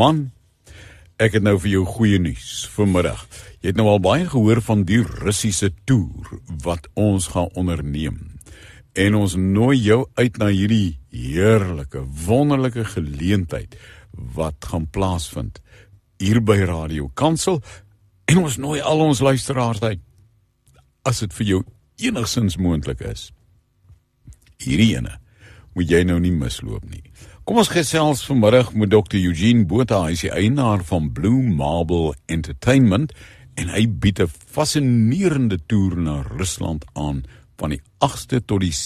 Man, ek het nou vir jou goeie nuus vanmiddag. Jy het nou al baie gehoor van die Russiese toer wat ons gaan onderneem. En ons nooi jou uit na hierdie heerlike, wonderlike geleentheid wat gaan plaasvind hier by Radio Kansel. En ons nooi al ons luisteraars uit, as dit vir jou enigstens moontlik is. Hierdie ene moet jy nou nie misloop nie. Kom ons gesels vanmiddag met Dr. Eugene Botha. Hy is die eienaar van Blue Marble Entertainment en hy bied 'n fascinerende toer na Rusland aan van die 8ste tot die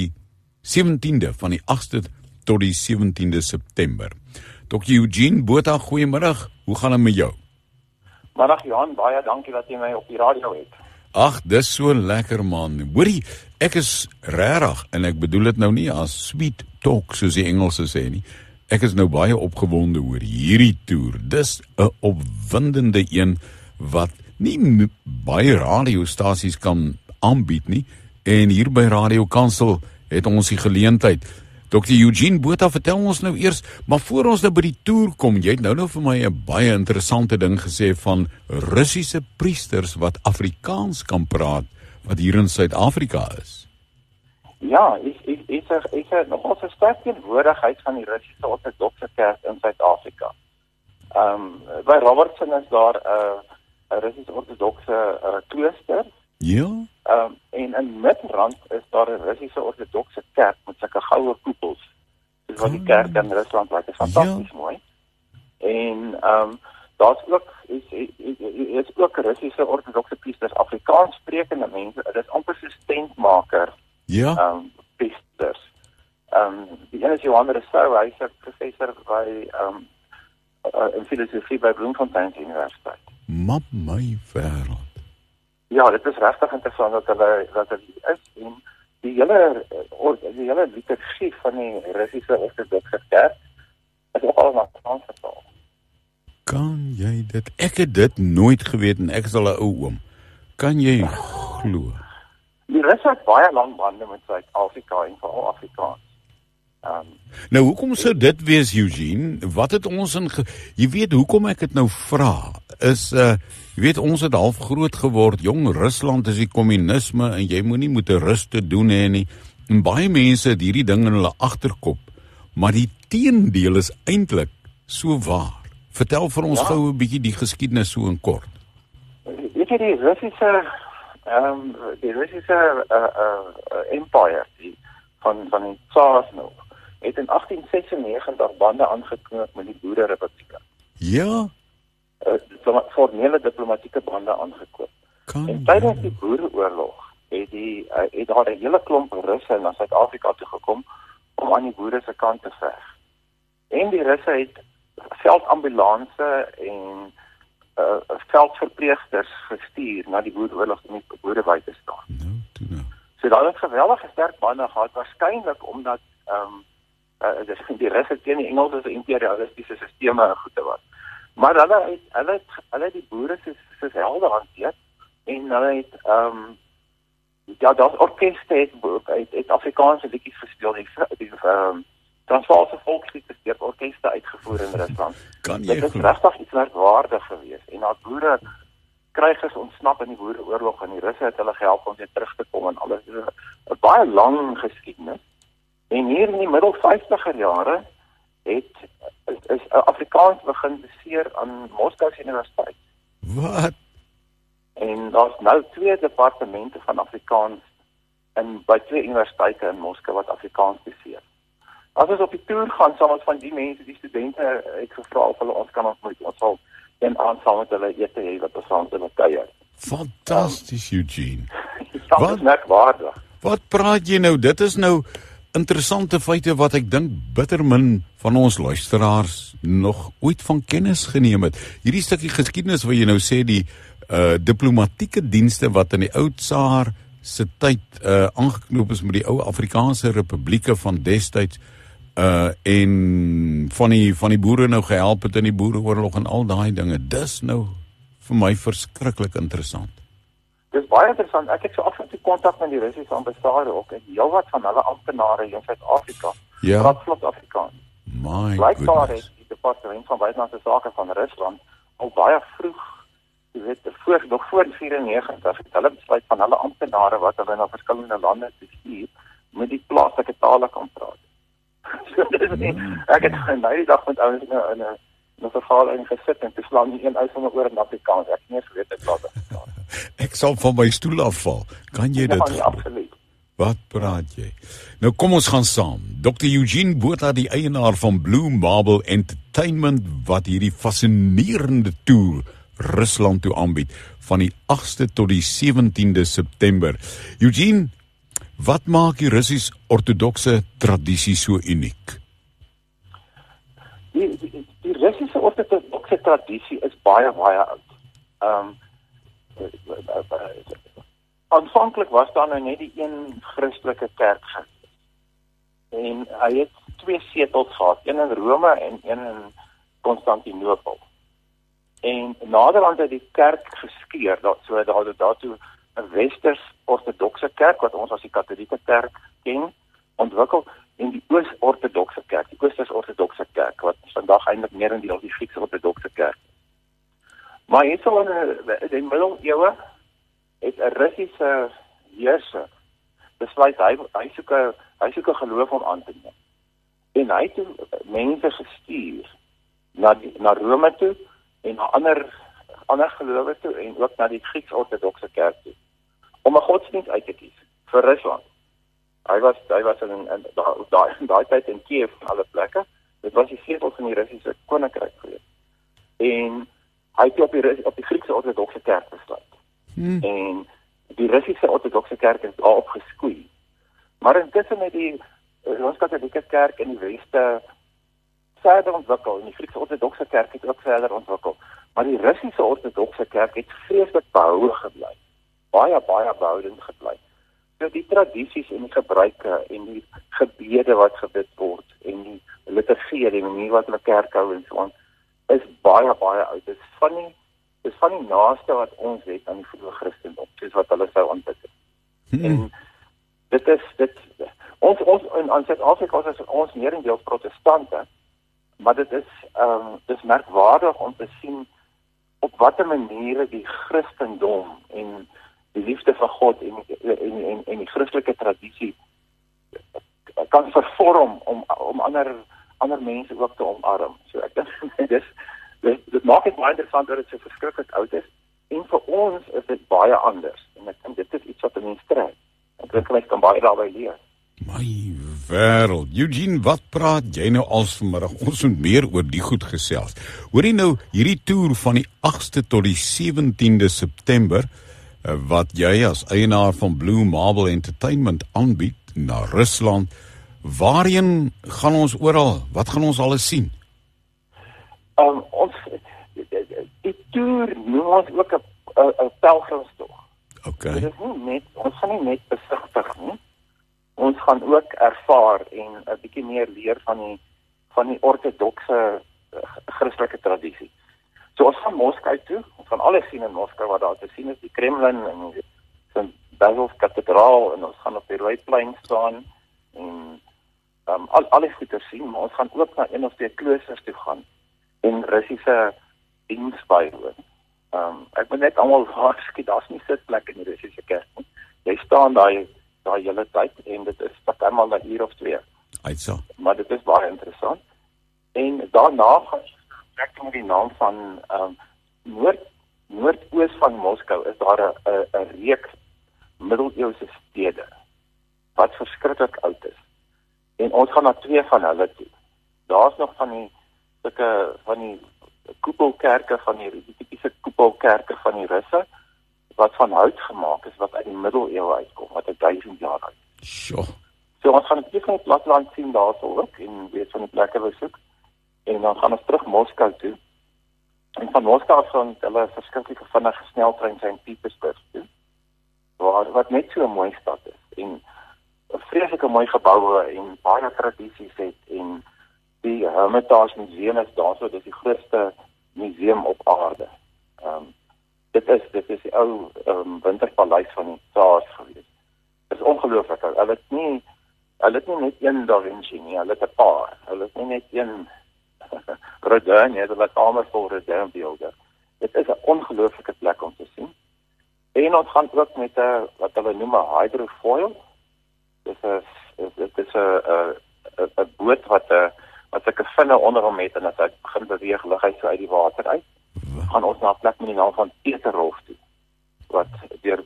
17de, van die 8ste tot die 17de September. Dr. Eugene Botha, goeiemiddag. Hoe gaan dit met jou? Middag Johan, baie dankie dat jy my op die radio het. Ag, dis so lekker man. Hoorie, ek is regtig, en ek bedoel dit nou nie as sweet talk soos die Engelse sê nie. Ek is nou baie opgewonde oor hierdie toer. Dis 'n opwindende een wat nie baie radiostasies kan aanbied nie. En hier by Radio Kansel het ons die geleentheid. Dr. Eugene Botha, vertel ons nou eers, maar voor ons nou by die toer kom, jy het nou vir my 'n baie interessante ding gesê van Russiese priesters wat Afrikaans kan praat, wat hier in Suid-Afrika is. Ja, ek het nogal 'n sterk teenwoordigheid van die Russiese Ortodokse Kerk in Suid-Afrika. By Robertson is daar 'n Russiese Ortodokse klooster. Ja. En in Midrand is daar 'n Russiese Ortodokse kerk met sulke goue koepels. Dis wat die kerk in Rusland lyk, is fantasties mooi. En daar's ook is ook Russiese Ortodokse priesters, Afrikaans sprekende mense. Dit is amper so tentmaker. Ja. Priesters. Die ene is Johan Rousseau, hy is 'n professor by in filosofie by Bloemfontein Universiteit. Map my wêreld. Ja, dit is regtig interessant dat hulle is en die hele liturgie van die Russiese Ortodokse Kerk is ook al na Frans vertaal. Kan jy dit? Ek het dit nooit geweet en ek is al 'n ou oom. Kan jy glo? Die Russe het baie lang bande met Suid-Afrika en veral Afrikaans. Nou, hoekom sou dit wees, Eugene? Wat het ons jy weet, hoekom ek dit nou vra, is, jy weet, ons het half groot geword, jong Rusland is die kommunisme, en jy moet nie met 'n Rus te doen hê nie, en baie mense het hierdie ding in hulle agterkop, maar die teendeel is eintlik so waar. Vertel vir ons gou 'n bietjie die geskiedenis so in kort. Weet jy, die Russiese empire, van die Tsars nog, het in 1896 bande aangeknoop met die Boererepublieke. Ja? Formele diplomatieke bande aangekoop. En tydens die Boereoorlog het daar 'n hele klomp Russe na Suid-Afrika toe gekom om aan die boere se kant te veg. En die Russe het veldambulanse en veldverpleegsters gestuur na die Boereoorlog om die boere by te staan. Nou. So daar het geweldige sterk bande gehad, waarskynlik omdat die Russe teen die Engelse se imperialistiese sisteme en goede was. Maar hulle het die boere soos helde hanteer en hulle het daar's orkeste het Afrikaanse liedjies gespeel, die Transvaalse volkslied deur orkeste uitgevoer in Rusland. Dit is regtig iets merkwaardig geweest en daar boere krygers ontsnap in die Boereoorlog en die Russe het hulle gehelp om weer terug te kom en alles. Dit is 'n baie lang geskiedenis. En hier in die middel 50er jare is Afrikaans begin beseer aan Moskou Universiteit. Wat? En daar's nou 2 departemente van Afrikaans by 2 universiteite in Moskou wat Afrikaans beseer. As ons op die toer gaan, saam met van die mense, die studente, het gevra of hulle ons kan ontmoet. Ons sal aan saam met hulle ete hê wat ons saam met hulle kuier. Fantasties, Eugene. Wat is merkwaardig? Wat praat jy nou? Dit is nou interessante feite wat ek dink bitter min van ons luisteraars nog ooit van kennis geneem het. Hierdie stukkie geskiedenis wat jy nou sê, die diplomatieke dienste wat in die ou Tsaar se tyd aangeknoop is met die ou Afrikaanse republieke van destyds, en van die boere nou gehelp het in die Boereoorlog en al daai dinge. Dis nou vir my verskriklik interessant. Dis baie interessant. Ek het so af en toe kontak met die Russiese ambassade ook en heelwat van hulle amptenare in Suid-Afrika praat vlot Afrikaans. My Blykbaar goodness. het die departement van buitelandse sake van Rusland al baie vroeg, jy weet, nog voor 94, het hulle besluit van hulle amptenare wat hulle na verskillende lande stuur, met die plaaslike tale kan praat. So, ek het nou die dag met ouens in 'n vergadering gesit en toe slaan die een uit van my oor in Afrikaans. Ek het nie geweet ek praat Afrikaans. Ek sal van my stoel afval. Kan jy dit? Ja, absoluut. Wat praat jy? Nou kom ons gaan saam. Dr. Eugene Botha, die eienaar van Blue Marble Entertainment, wat hierdie fascinerende toer Rusland toe aanbied van die 8ste tot die 17de September. Eugene, wat maak die Russies-ortodokse tradisie so uniek? Die Russiese ortodokse tradisie is baie oud. Aanvanklik was daar nou net die een Christelike kerk gewees. En hy het 2 setels gehad, een in Rome en een in Konstantinopel. En naderhand het die kerk geskeur, so daartoe 'n Westers-ortodokse kerk wat ons as die Katolieke kerk ken, ontwikkel, en die Oos-ortodokse kerk, die Oosters-ortodokse kerk wat vandag eintlik meer in die Grieks-ortodokse kerk. Maar hierso in die middeleeue het 'n Russiese heerser besluit hy soek 'n geloof om aan te neem. En hy het mense gestuur na Rome toe en na ander gelowe toe en ook na die Grieks-ortodokse kerk toe om 'n godsdienst uit te kies vir Rusland. Hy was in daai tyd in Kiev en alle plekke. Dit was die setel van die Russiese koninkryk geweest. En hy het op die Griekse ortodokse kerk besluit. En die Russiese ortodokse kerk is daarop geskoei. Maar intussen het die Rooms-Katolieke kerk in die Weste verder ontwikkel en die Griekse ortodokse kerk het ook verder ontwikkel. Maar die Russiese ortodokse kerk het vreeslik behoue gebly. Baie behoudend gebly. So die tradisies en die gebruike en die gebede wat gebid word en die liturgie, die manier wat hulle kerk hou en so aan, is baie oud. Dit is van die naaste wat ons het aan die vroeë Christendom, soos wat hulle sou aanbid het. En ons in Suid-Afrika is ons meerendeels protestante, maar dit is merkwaardig om te sien op watter maniere die Christendom en die liefde vir God en die Christelike tradisie kan vervorm om ander mense ook te omarm. So ek dink dit maak dit baie interessant dat dit so verskriklik oud is en vir ons is dit baie anders en ek dink dit is iets wat 'n mens trek. Ek dink mens kan baie daarby leer. My wêreld. Eugene, wat praat jy nou als vanmiddag? Ons moet meer oor die goed gesels. Hoor jy nou hierdie toer van die 8ste tot die 17de September wat jy as eienaar van Blue Marble Entertainment aanbied na Rusland. Waarheen gaan ons oral? Wat gaan ons alles sien? Die toer noem ons ook 'n pelgrimstog. Okay. Dit is ons gaan nie net besigtig nie. Ons gaan ook ervaar en 'n bietjie meer leer van die ortodokse Christelike tradisie. So ons gaan Moskou toe, ons gaan alles sien in Moskou wat daar te sien is, die Kremlin en die St. Basil's kathedraal en ons gaan op die Rooi-plein staan en alles goed te sien, maar ons gaan ook na een of twee kloosters toe gaan en Russiese diens bywoon. Ek moet net almal waarsku, daar's nie sitplek in die Russiese kerk nie. Jy staan daai hele tyd en dit is tot eenmal 'n uur of 2. Uitsa. Maar dit is baie interessant. En daarna gaan ek met die naam van noordoos van Moskou is daar 'n reeks middeleeuse stede wat verskriklik oud is. En ons gaan na 2 van hulle toe. Daar's nog van die koepelkerke van die tipiese koepelkerke van die Russe wat van hout gemaak is wat uit die middeleeue uitkom, wat 1000 jaar oud is. Sjoe. So ons gaan 'n bietjie van die platteland sien daarso ook en weet van die plekke besoek. En dan gaan ons terug Moskou toe. En van Moskou af gaan hulle verskillende vinnige sneltrein St. Petersburg toe. Wat net so 'n mooi stad is en 'n vreeslike mooi geboue en baie tradisies het en die Hermitage Museum is daarso, dit is die grootste museum op aarde. Dit is die ou winterpaleis van die Tsars gewees. Dit is ongelooflik. Hulle het nie net een Da Vinci nie, hulle het 'n paar. Hulle het nie net een Rodin, jy het hulle kamer vol Rodin-beelde. Dit is 'n ongelooflike plek om te sien. En ons gaan ook met 'n wat hulle noem 'n hydrofoil. Dit is 'n boot wat sulke vinne onder hom het en as hy begin beweeg, lig hy so uit die water uit. Gaan ons na 'n plek met die naam van Peterhof toe, wat deur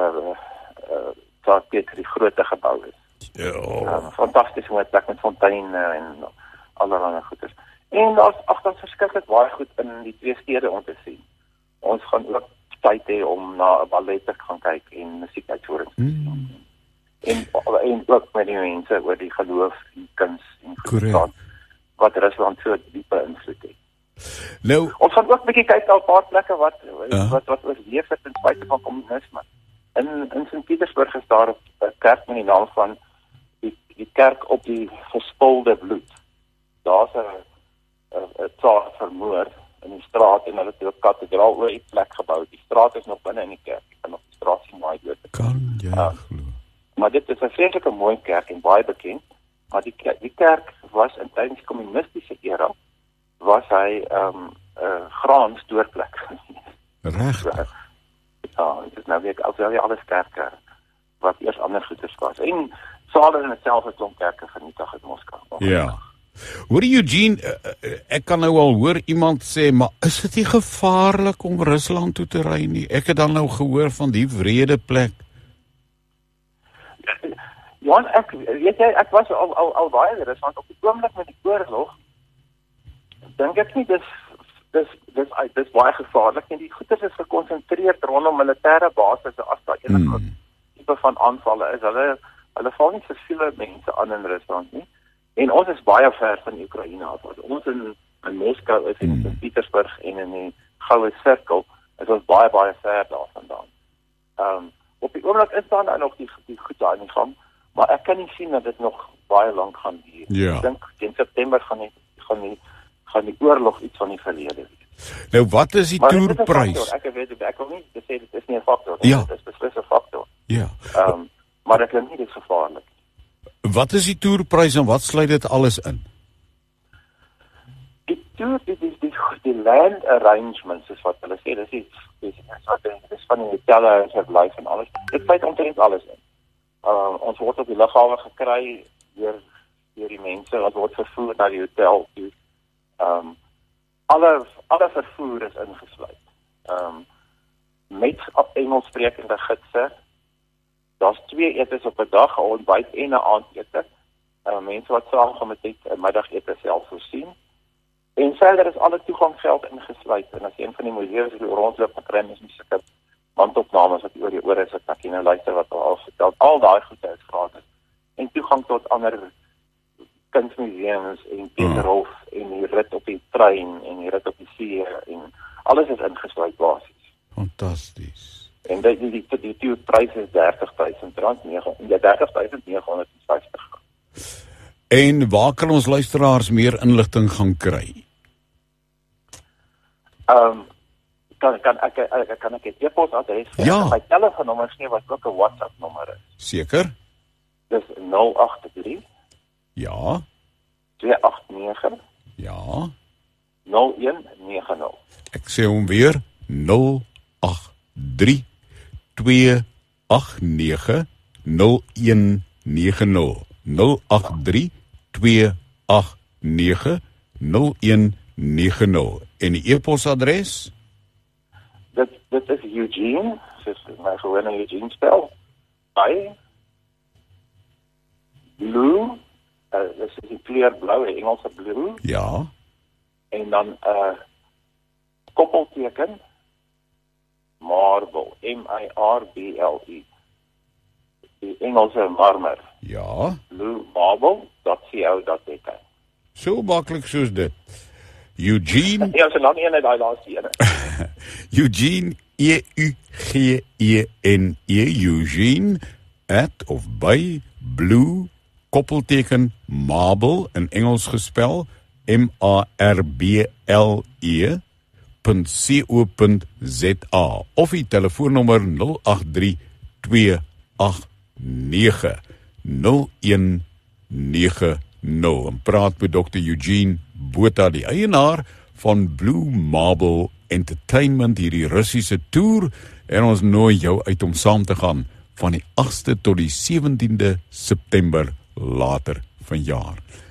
Peter die Grote gebou is. Fantasties mooi plek met fonteine en allerlei goeders. En daar's verskriklik baie goed in die twee stede om te sien. Ons gaan ook tyd hê om na 'n ballet te gaan kyk en musiekuitvoerings te sien. En ook met die mense oor die geloof en kuns en kultuur wat Rusland so diepe invloed het. Nou, ons gaan ook 'n bietjie kyk na 'n paar plekke wat oorleef het ten spyte van kommunisme. In Sint-Petersburg is daar 'n kerk met die naam van die kerk op die verspilde bloed. Daar's 'n tsaar vermoor in die straat en hulle het 'n kathedraal oor die plek gebou. Die straat is nog binne in die kerk. Jy kan nog die straat sien waar dit kan glo. Maar dit is 'n vreeslike mooi kerk en baie bekend. Maar die kerk was in tydens kommunistiese era was hy 'n graanstoorplek. Regtig? Ja, dit is nou weer alles kerke wat eers ander goeders was. En Stalin het self 'n klomp kerke vernietig in Moskou. Ja. Hoor Eugene, ek kan nou al hoor iemand sê, maar is dit nie gevaarlik om Rusland toe te ry nie? Ek het dan nou gehoor van die wrede plek. Johan, ek was al baie in Rusland op die oomblik met die oorlog. Dink ek nie dis baie gevaarlik nie. Die goeders is gekonsentreer rondom militêre basisse as daar enige tipe van aanvalle is. Hulle val nie soveel mense aan in Rusland nie. En ons is baie ver van Oekraïne af. Ons in Moskou is in Sint-Petersburg en in die Goue Sirkel is ons baie ver daarvandaan. Op die oomblik is daar nou nog die goed daar in die gang, maar ek kan nie sien dat dit nog baie lank gaan duur. Ja. Ek dink in September gaan die oorlog iets van die verlede wees. Nou wat is die toerprys? Ek wil nie sê dit is nie 'n faktor nie. Dit is beslis 'n faktor. Ja. Maar ek dink nie dit is gevaarlik. Wat is die toerprys en wat sluit dit alles in? Die toer, die land arrangements is wat hulle sê, dis van die hotelle en verblyf en alles. Dit sluit omtrent alles in. Ons word op die lughawe gekry deur die mense wat word vervoer na die hotel toe. Alle vervoer is ingesluit. Met Engels sprekende gidse. Daar's 2 etes op 'n dag, 'n ontbyt en 'n aandete. Mense wat saamgaan met 'n middagete self voorsien. En verder is alle toegangsgeld ingesluit. En as jy een van die museums rondloop, dan kry jy sulke bandopnames wat oor die ore sit, dat jy nou luister wat al vertel. Al daai goede is gratis. En toegang tot ander kunsmuseums en Peterhof en die rit op die trein en die rit op die see en alles is ingesluit basies. Fantasties. En die toerprys is R30.950. En waar kan ons luisteraars meer inligting gaan kry? Kan ek 'n e-posadres gee? Ja. My telefoonnommer gee wat ook 'n WhatsApp nommer is. Seker? Dis 083 Ja. 289 Ja. 0190. Ek sê hom weer 083 289 0190 083 289 0190 en die e-posadres? Dit is Eugene, soos my gewone Eugene spel. Blue, dis die kleur blou, die Engelse blue. Ja. En dan koppelteken marble, M-I-R-B-L-E. Die Engelse marmer. Ja. bluemarble.co.za. So maklik soos dit. Eugene. Ja, so lang een uit daai laaste een. Eugene, E-U-G-E-N-E, Eugene, @ of by blue, koppelteken, marble, in Engels gespel, marble.co.za, of die telefoonnommer 083 289 0190. en praat met Dr. Eugene Botha, die eienaar van Blue Marble Entertainment, hierdie Russiese toer, en ons nooi jou uit om saam te gaan van die 8ste tot die 17de September later vanjaar.